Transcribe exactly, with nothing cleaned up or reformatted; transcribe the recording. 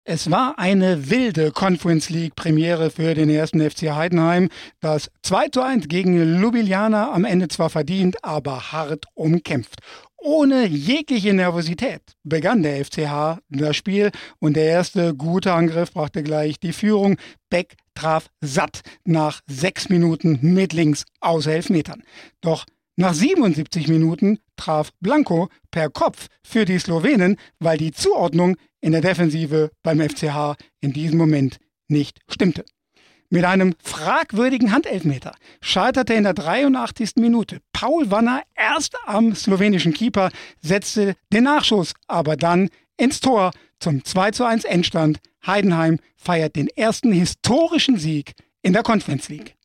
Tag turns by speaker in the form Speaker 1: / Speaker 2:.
Speaker 1: Es war eine wilde Conference League Premiere für den ersten F C Heidenheim. Das zwei zu eins gegen Ljubljana am Ende zwar verdient, aber hart umkämpft. Ohne jegliche Nervosität begann der F C H das Spiel und der erste gute Angriff brachte gleich die Führung. Beck traf satt nach sechs Minuten mit links aus Elfmetern. Doch nach siebenundsiebzig Minuten traf Blanco per Kopf für die Slowenen, weil die Zuordnung in der Defensive beim F C H in diesem Moment nicht stimmte. Mit einem fragwürdigen Handelfmeter scheiterte in der dreiundachtzigsten Minute Paul Wanner erst am slowenischen Keeper, setzte den Nachschuss aber dann ins Tor zum zwei zu eins Endstand. Heidenheim feiert den ersten historischen Sieg in der Conference League.